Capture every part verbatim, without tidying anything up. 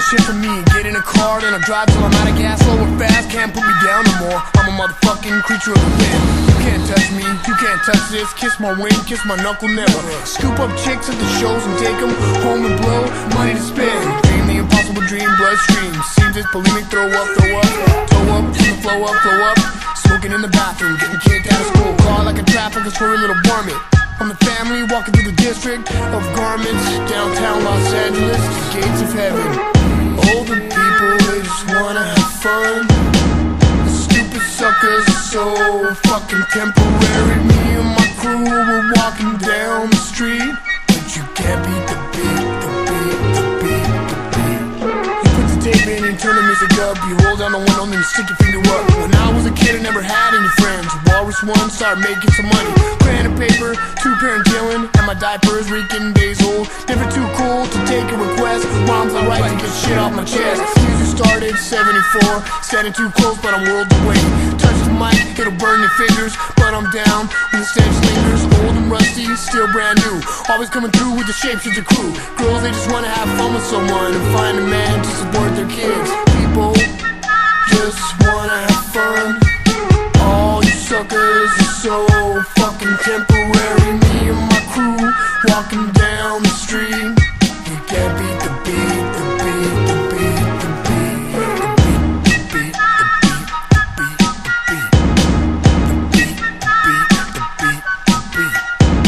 shit for me. Get in a car, then I drive till I'm out of gas. Slow or fast, can't put me down no more. I'm a motherfucking creature of the wind. You can't touch me, you can't touch this. Kiss my ring, kiss my knuckle, never. Scoop up chicks at the shows and take them home and blow money to spend. Dream the impossible dream, bloodstream. Seems it's bulimic, throw up, throw up. Toe up, from the flow up, flow up. Smoking in the bathroom, getting kicked out of school. Car like a traffic, a furry little varmint. I'm the family walking through the district of garments, downtown Los Angeles, the gates of heaven. Older people, they just wanna have fun. The stupid suckers are so fucking temporary. Me and my crew were walking down the street, but you can't beat the beat, the beat, the beat, the beat. You put the tape in and turn the music up. You roll down the window and then you stick your finger up. When I was a kid, I never had any friends. Walrus one, started making some money. Crayon and paper, two-parent dealing, and my diapers reeking days old. Never too cool to take a request. Mom's alright to get shit off my chest. Music started seventy-four, standing too close, but I'm worlds away. Touch the mic, it'll burn your fingers, but I'm down when the stench lingers. Old and rusty, still brand new. Always coming through with the shapeshifter crew. Girls, they just wanna have fun with someone and find a man to support their kids. People just wanna have fun. All you suckers are so fucking temporary. Me and my crew walking down the street. You can't beat the beat, the beat, the beat, the beat, the beat, the beat, the beat, the beat, the beat, the beat,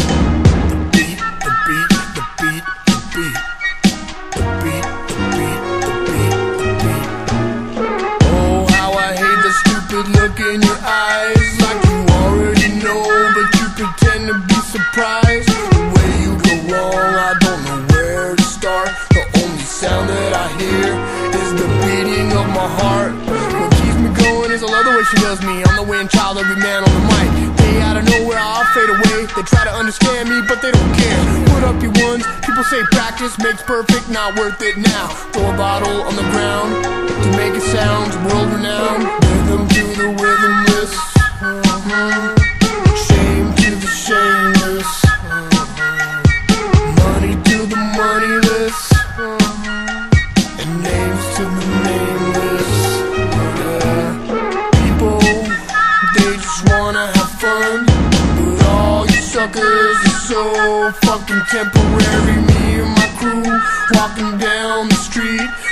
the beat, the beat, the beat, the beat, the beat, the beat, the beat, the beat. Oh, how I hate the stupid look in your eyes, like you already know, but you pretend to be surprised. The way you go wrong, I don't know where to start. The only sound that I hear is the beating of my heart. What keeps me going is I love the way she loves me. I'm the wind child, every man on the mic. They out of nowhere, I'll fade away. They try to understand me, but they don't care. Put up your ones, people say practice makes perfect, not worth it now. Throw a bottle on the ground to make it sound world renowned. Rhythm to the rhythmless. Uh-huh. Shame to the shameless. Uh-huh. Money to the moneyless. Uh-huh. And names to the nameless. Yeah. People, they just wanna have fun, but all you suckers are so fucking temporary. Me and my crew walking down the street.